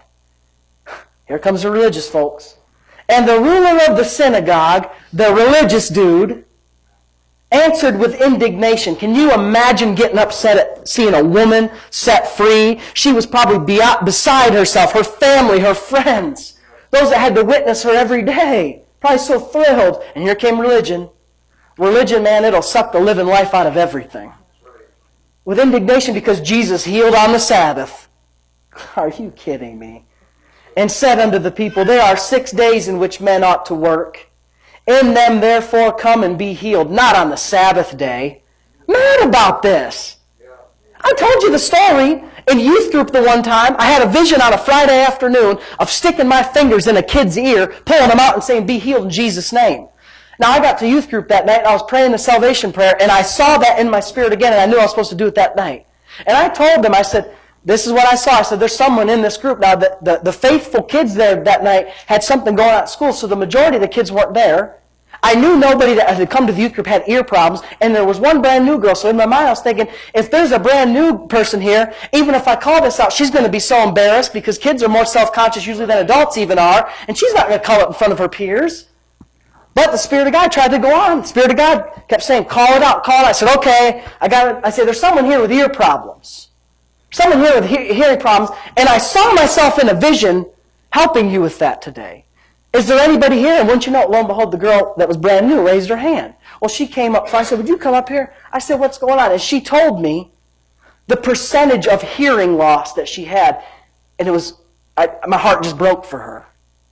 Here comes the religious folks. And the ruler of the synagogue, the religious dude, answered with indignation. Can you imagine getting upset at seeing a woman set free? She was probably beyond, beside herself, her family, her friends, those that had to witness her every day. Probably so thrilled. And here came religion. Religion, man, it'll suck the living life out of everything. With indignation because Jesus healed on the Sabbath. Are you kidding me? And said unto the people, there are six days in which men ought to work. In them therefore come and be healed, not on the Sabbath day. Mad about this. I told you the story in youth group the one time. I had a vision on a Friday afternoon of sticking my fingers in a kid's ear, pulling them out and saying, be healed in Jesus' name. Now I got to youth group that night and I was praying the salvation prayer and I saw that in my spirit again and I knew I was supposed to do it that night. And I told them, I said, this is what I saw. I said, there's someone in this group. Now, the, the, the faithful kids there that night had something going on at school, so the majority of the kids weren't there. I knew nobody that had come to the youth group had ear problems, and there was one brand new girl. So in my mind, I was thinking, if there's a brand new person here, even if I call this out, she's going to be so embarrassed because kids are more self-conscious usually than adults even are, and she's not going to call it in front of her peers. But the Spirit of God tried to go on. The Spirit of God kept saying, call it out, call it out. I said, okay. I got it. I said, there's someone here with ear problems. Someone here with he- hearing problems. And I saw myself in a vision helping you with that today. Is there anybody here? And wouldn't you know it, lo and behold, the girl that was brand new raised her hand. Well, she came up. So I said, would you come up here? I said, what's going on? And she told me the percentage of hearing loss that she had. And it was, I, my heart just broke for her.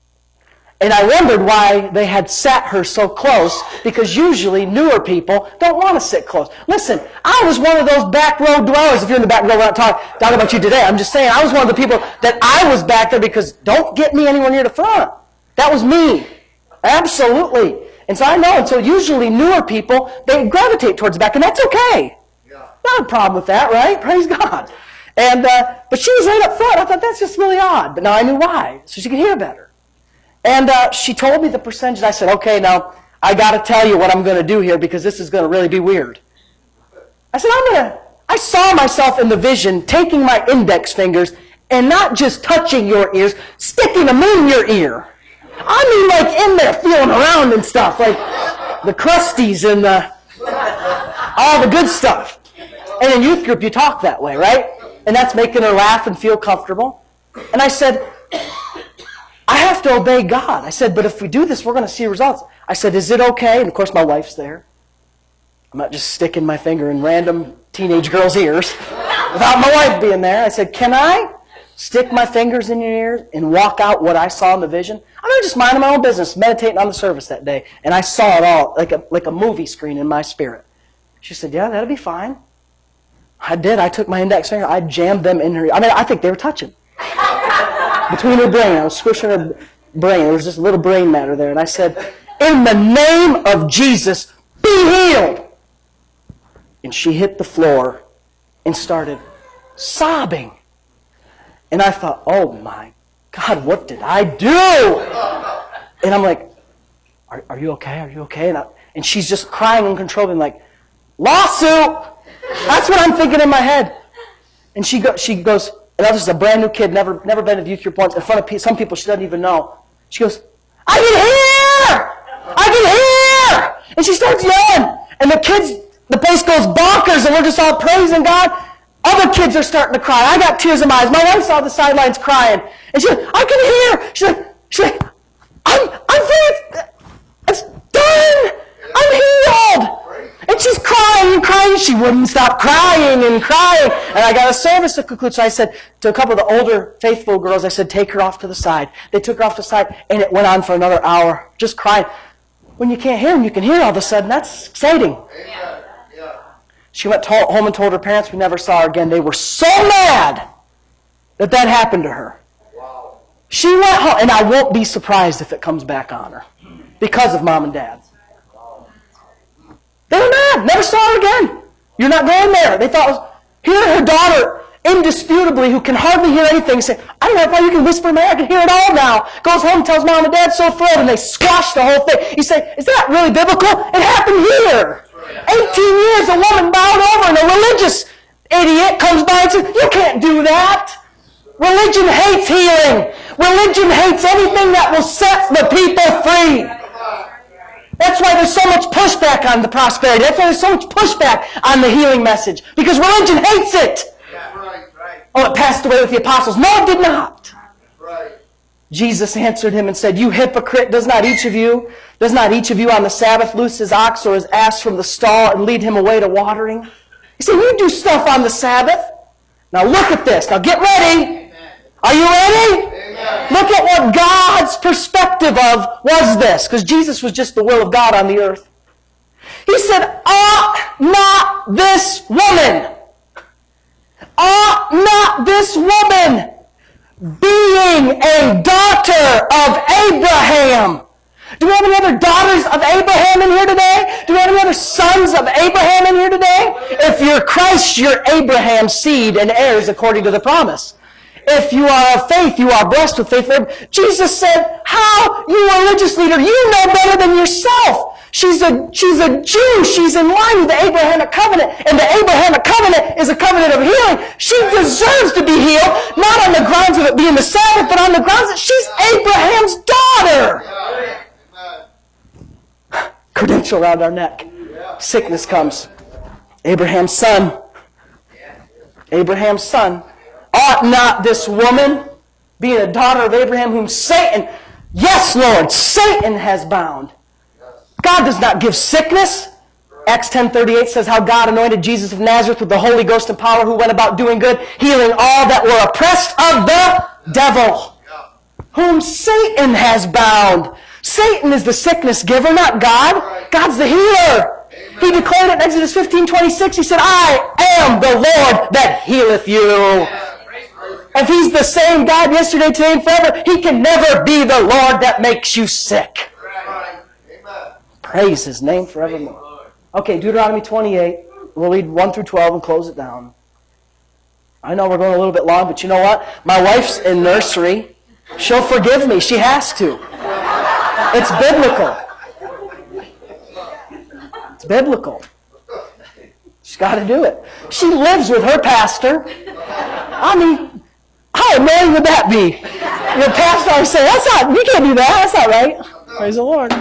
And I wondered why they had sat her so close, because usually newer people don't want to sit close. Listen, I was one of those back row dwellers. If you're in the back row, we're not talking, talking about you today. I'm just saying, I was one of the people that I was back there because don't get me anywhere near the front. That was me. Absolutely. And so I know, and so usually newer people, they gravitate towards the back, and that's okay. Yeah. Not a problem with that, right? Praise God. And uh, but she was right up front. I thought, that's just really odd. But now I knew why, so she could hear better. And uh, she told me the percentage. I said, okay, now I got to tell you what I'm going to do here because this is going to really be weird. I said, I'm going to, I saw myself in the vision taking my index fingers and not just touching your ears, sticking them in your ear. I mean like in there, feeling around and stuff, like the crusties and the, all the good stuff. And in youth group, you talk that way, right? And that's making her laugh and feel comfortable. And I said, I have to obey God. I said, but if we do this, we're going to see results. I said, is it okay? And of course, my wife's there. I'm not just sticking my finger in random teenage girls' ears without my wife being there. I said, can I stick my fingers in your ears and walk out what I saw in the vision? I'm not just minding my own business, meditating on the service that day. And I saw it all like a, like a movie screen in my spirit. She said, yeah, that'll be fine. I did. I took my index finger. I jammed them in her ear. I mean, I think they were touching. Between her brain. I was squishing her brain. There was just a little brain matter there. And I said, in the name of Jesus, be healed. And she hit the floor and started sobbing. And I thought, oh my God, what did I do? And I'm like, are, are you okay? Are you okay? And, I, and she's just crying uncontrollably, like, lawsuit! That's what I'm thinking in my head. And she, go, she goes, and this is a brand new kid, never never been to youth group once, in front of pe- some people she doesn't even know. She goes, I can hear! I can hear! And she starts yelling. And the kids, the place goes bonkers, and we're just all praising God. Other kids are starting to cry. I got tears in my eyes. My wife's on the sidelines crying. And she's like, I can hear! She's like, she's like I'm, I'm free! It's done! I'm healed! And she's crying and crying. She wouldn't stop crying and crying. And I got a service to conclude. So I said to a couple of the older faithful girls, I said, take her off to the side. They took her off to the side, and it went on for another hour, just crying. When you can't hear them, you can hear all of a sudden. That's exciting. Yeah. Yeah. She went to, home and told her parents. We never saw her again. They were so mad that that happened to her. Wow. She went home, and I won't be surprised if it comes back on her because of mom and dad. They were mad. Never saw her again. You're not going there. They thought, it was, here her daughter, indisputably, who can hardly hear anything, say, I don't know why you can whisper in my ear. I can hear it all now. Goes home, tells mom and dad, so thrilled, and they squash the whole thing. You say, is that really biblical? It happened here. eighteen years, a woman bowed over, and a religious idiot comes by and says, you can't do that. Religion hates healing. Religion hates anything that will set the people free. That's why there's so much pushback on the prosperity. That's why there's so much pushback on the healing message. Because religion hates it. Yeah. Right. Right. Oh, it passed away with the apostles. No, it did not. Right. Jesus answered him and said, you hypocrite, does not each of you, does not each of you on the Sabbath loose his ox or his ass from the stall and lead him away to watering? He said, you do stuff on the Sabbath. Now look at this. Now get ready. Are you ready? Amen. Look at what God's perspective of was this. Because Jesus was just the will of God on the earth. He said, ought not this woman, ought not this woman, being a daughter of Abraham. Do we have any other daughters of Abraham in here today? Do we have any other sons of Abraham in here today? If you're Christ, you're Abraham's seed and heirs according to the promise. If you are of faith, you are blessed with faith. Jesus said, how, you religious leader, you know better than yourself. She's a, she's a Jew. She's in line with the Abrahamic covenant. And the Abrahamic covenant is a covenant of healing. She deserves to be healed, not on the grounds of it being the Sabbath, but on the grounds that she's Abraham's daughter. Yeah. Credential around our neck. Sickness comes. Abraham's son. Abraham's son. Ought not this woman, being a daughter of Abraham, whom Satan, yes, Lord, Satan has bound. God does not give sickness. Acts ten thirty-eight says how God anointed Jesus of Nazareth with the Holy Ghost and power, who went about doing good, healing all that were oppressed of the devil, whom Satan has bound. Satan is the sickness giver, not God. God's the healer. He declared it in Exodus fifteen twenty-six. He said, I am the Lord that healeth you. Praise If He's the same God yesterday, today, and forever, He can never be the Lord that makes you sick. Right. Amen. Praise His name forevermore. Okay, Deuteronomy twenty-eight. We'll read one through twelve and close it down. I know we're going a little bit long, but you know what? My wife's in nursery. She'll forgive me. She has to. It's biblical. It's biblical. She's got to do it. She lives with her pastor. I mean, how annoying would that be? Your pastor would say, that's not, you can't do that. That's not right. Praise the Lord.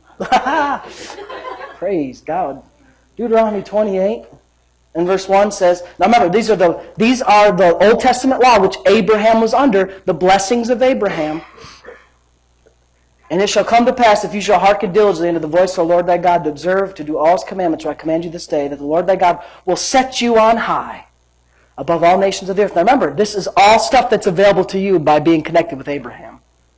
Praise God. Deuteronomy twenty-eight and verse one says, now remember, these are the these are the Old Testament law which Abraham was under, the blessings of Abraham. And it shall come to pass, if you shall hearken diligently unto the voice of the Lord thy God, to observe, to do all His commandments, which I command you this day, that the Lord thy God will set you on high above all nations of the earth. Now remember, this is all stuff that's available to you by being connected with Abraham.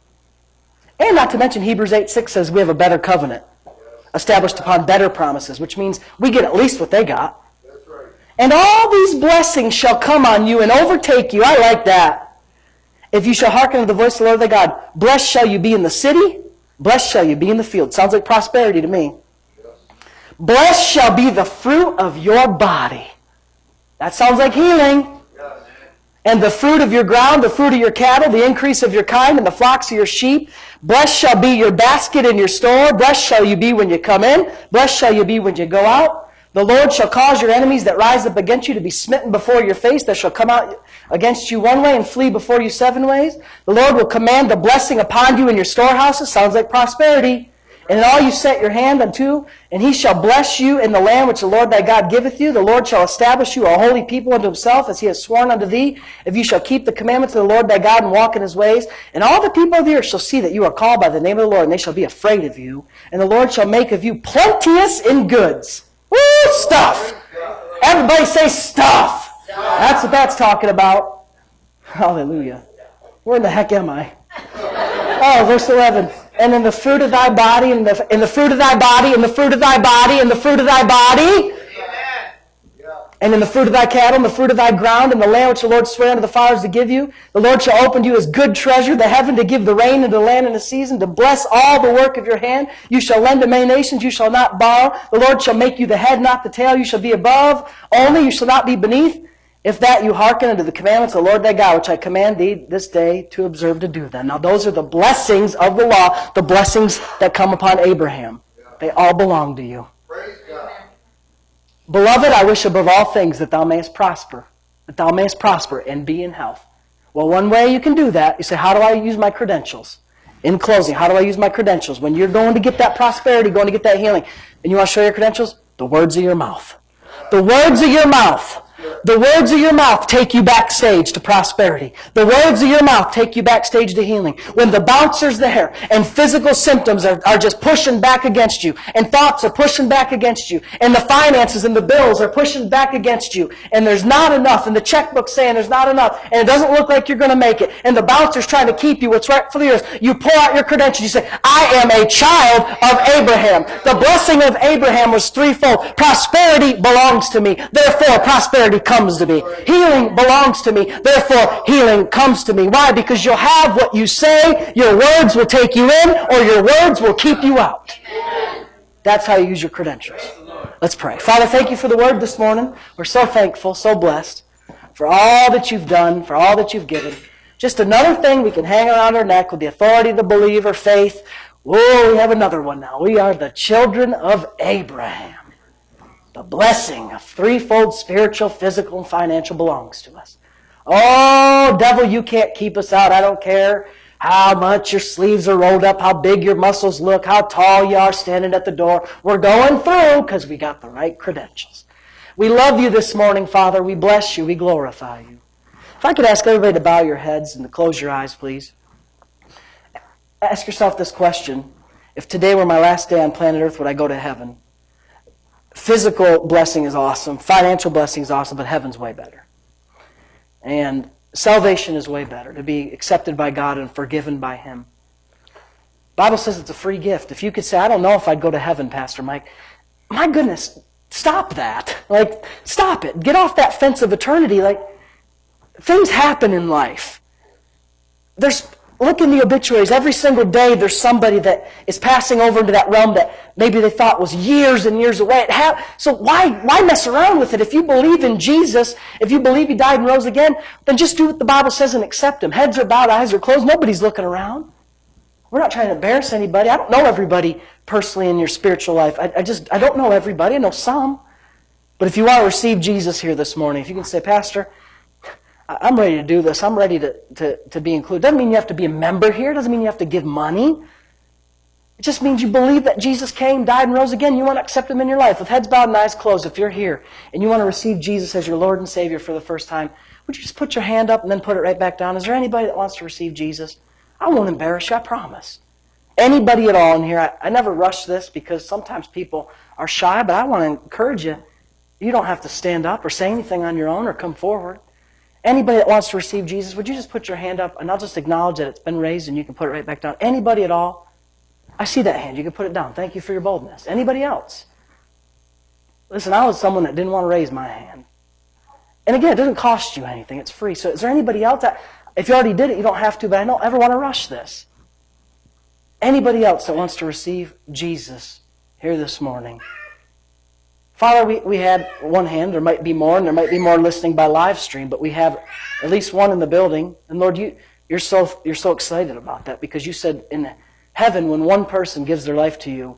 And not to mention, Hebrews eight six says we have a better covenant, established upon better promises, which means we get at least what they got. That's right. And all these blessings shall come on you and overtake you. I like that. If you shall hearken to the voice of the Lord thy God, blessed shall you be in the city, blessed shall you be in the field. Sounds like prosperity to me. Yes. Blessed shall be the fruit of your body. That sounds like healing. Yes. And the fruit of your ground, the fruit of your cattle, the increase of your kind, and the flocks of your sheep. Blessed shall be your basket and your store. Blessed shall you be when you come in. Blessed shall you be when you go out. The Lord shall cause your enemies that rise up against you to be smitten before your face. They shall come out against you one way and flee before you seven ways. The Lord will command the blessing upon you in your storehouses. Sounds like prosperity. And in all you set your hand unto, and He shall bless you in the land which the Lord thy God giveth you. The Lord shall establish you a holy people unto Himself, as He has sworn unto thee, if you shall keep the commandments of the Lord thy God and walk in His ways. And all the people of the earth shall see that you are called by the name of the Lord, and they shall be afraid of you. And the Lord shall make of you plenteous in goods. Woo! Stuff! Everybody say stuff! That's what that's talking about. Hallelujah. Where in the heck am I? Oh, verse eleven. And in the fruit of thy body, and the, in the fruit of thy body, and the fruit of thy body, and the fruit of thy body, Amen. Yeah. and in the fruit of thy cattle, and the fruit of thy ground, and the land which the Lord sware unto the fathers to give you, the Lord shall open to you His good treasure, the heaven, to give the rain into the land in the season, to bless all the work of your hand. You shall lend to many nations, you shall not borrow. The Lord shall make you the head, not the tail. You shall be above only, you shall not be beneath. If that you hearken unto the commandments of the Lord thy God, which I command thee this day to observe to do them. Now those are the blessings of the law, the blessings that come upon Abraham. They all belong to you. Praise God. Beloved, I wish above all things that thou mayest prosper, that thou mayest prosper and be in health. Well, one way you can do that, you say, how do I use my credentials? In closing, how do I use my credentials? When you're going to get that prosperity, going to get that healing, and you want to show your credentials? The words of your mouth. The words of your mouth. The words of your mouth take you backstage to prosperity. The words of your mouth take you backstage to healing. When the bouncer's there and physical symptoms are, are just pushing back against you, and thoughts are pushing back against you, and the finances and the bills are pushing back against you, and there's not enough, and the checkbook's saying there's not enough, and it doesn't look like you're going to make it, and the bouncer's trying to keep you what's rightfully yours, you pull out your credentials. You say, I am a child of Abraham. The blessing of Abraham was threefold. Prosperity belongs to me. Therefore, prosperity comes to me. Healing belongs to me. Therefore, healing comes to me. Why? Because you'll have what you say. Your words will take you in, or your words will keep you out. That's how you use your credentials. Let's pray. Father, thank you for the word this morning. We're so thankful, so blessed for all that you've done, for all that you've given. Just another thing we can hang around our neck with the authority of the believer, faith. Oh, we have another one now. We are the children of Abraham. The blessing of threefold spiritual, physical, and financial belongs to us. Oh, devil, you can't keep us out. I don't care how much your sleeves are rolled up, how big your muscles look, how tall you are standing at the door. We're going through because we got the right credentials. We love you this morning, Father. We bless you. We glorify you. If I could ask everybody to bow your heads and to close your eyes, please. Ask yourself this question. If today were my last day on planet Earth, would I go to heaven? Physical blessing is awesome. Financial blessing is awesome, but heaven's way better. And salvation is way better, to be accepted by God and forgiven by Him. The Bible says it's a free gift. If you could say, I don't know if I'd go to heaven, Pastor Mike. My goodness, stop that. Like, stop it. Get off that fence of eternity. Like, things happen in life. There's Look in the obituaries. Every single day there's somebody that is passing over into that realm that maybe they thought was years and years away. It ha- so why, why mess around with it? If you believe in Jesus, if you believe He died and rose again, then just do what the Bible says and accept Him. Heads are bowed, eyes are closed. Nobody's looking around. We're not trying to embarrass anybody. I don't know everybody personally in your spiritual life. I, I just, I don't know everybody. I know some. But if you want to receive Jesus here this morning, if you can say, Pastor, I'm ready to do this. I'm ready to, to, to be included. Doesn't mean you have to be a member here. Doesn't mean you have to give money. It just means you believe that Jesus came, died, and rose again. You want to accept Him in your life. With heads bowed and eyes closed, if you're here and you want to receive Jesus as your Lord and Savior for the first time, would you just put your hand up and then put it right back down? Is there anybody that wants to receive Jesus? I won't embarrass you, I promise. Anybody at all in here? I, I never rush this because sometimes people are shy, but I want to encourage you. You don't have to stand up or say anything on your own or come forward. Anybody that wants to receive Jesus, would you just put your hand up and I'll just acknowledge that it's been raised and you can put it right back down. Anybody at all? I see that hand. You can put it down. Thank you for your boldness. Anybody else? Listen, I was someone that didn't want to raise my hand. And again, it doesn't cost you anything. It's free. So is there anybody else? That, if you already did it, you don't have to, but I don't ever want to rush this. Anybody else that wants to receive Jesus here this morning? Father, we, we had one hand. There might be more, and there might be more listening by live stream, but we have at least one in the building. And Lord, you, you're so you're so excited about that because you said in heaven when one person gives their life to you,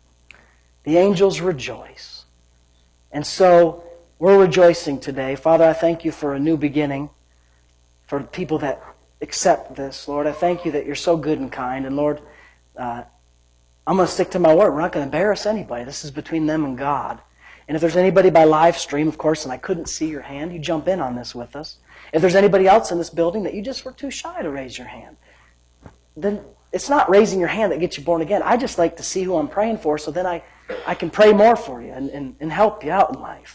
the angels rejoice. And so we're rejoicing today. Father, I thank you for a new beginning, for people that accept this. Lord, I thank you that you're so good and kind. And Lord, uh, I'm going to stick to my word. We're not going to embarrass anybody. This is between them and God. And if there's anybody by live stream, of course, and I couldn't see your hand, you jump in on this with us. If there's anybody else in this building that you just were too shy to raise your hand, then it's not raising your hand that gets you born again. I just like to see who I'm praying for so then I, I can pray more for you and, and, and help you out in life.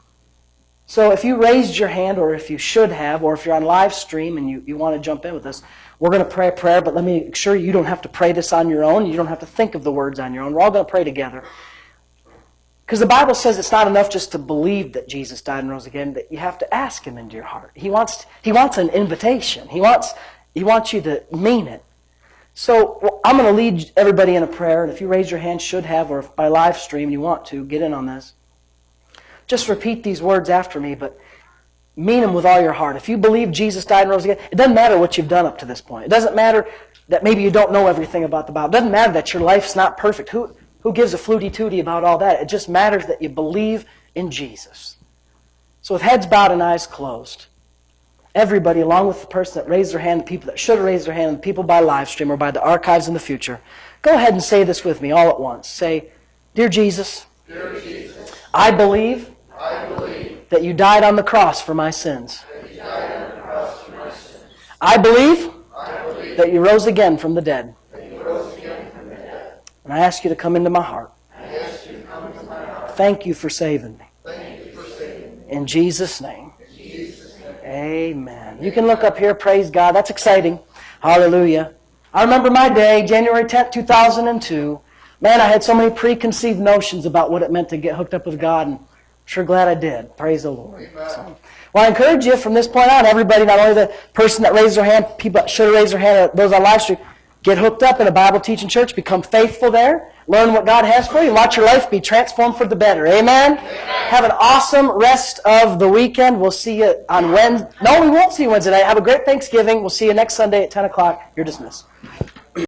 So if you raised your hand, or if you should have, or if you're on live stream and you, you want to jump in with us, we're going to pray a prayer, but let me assure you, you don't have to pray this on your own. You don't have to think of the words on your own. We're all going to pray together. Because the Bible says it's not enough just to believe that Jesus died and rose again, that you have to ask Him into your heart. He wants, he wants an invitation. He wants, he wants you to mean it. So well, I'm going to lead everybody in a prayer, and if you raise your hand, should have, or if by live stream you want to, get in on this. Just repeat these words after me, but mean them with all your heart. If you believe Jesus died and rose again, it doesn't matter what you've done up to this point. It doesn't matter that maybe you don't know everything about the Bible. It doesn't matter that your life's not perfect. Who... Who gives a fluty-tooty about all that? It just matters that you believe in Jesus. So with heads bowed and eyes closed, everybody, along with the person that raised their hand, the people that should have raised their hand, the people by live stream or by the archives in the future, go ahead and say this with me all at once. Say, Dear Jesus, Dear Jesus, I believe, I believe that you died on the cross for my sins. that you died on the cross for my sins. I believe, I believe that you rose again from the dead. that you rose again from the dead. And I ask you to come into my heart. I ask you to come into my heart. Thank you for saving me. Thank you for saving me. In Jesus' name. In Jesus' name. Amen. You can look up here. Praise God. That's exciting. Hallelujah. I remember my day, January tenth, two thousand two. Man, I had so many preconceived notions about what it meant to get hooked up with God, and I'm sure glad I did. Praise the Lord. So, well, I encourage you from this point on, everybody, not only the person that raised their hand, people that should have raised their hand, or those on live stream, get hooked up in a Bible teaching church. Become faithful there. Learn what God has for you. And watch your life be transformed for the better. Amen? Amen. Have an awesome rest of the weekend. We'll see you on Wednesday. No, we won't see you Wednesday night. Have a great Thanksgiving. We'll see you next Sunday at ten o'clock. You're dismissed.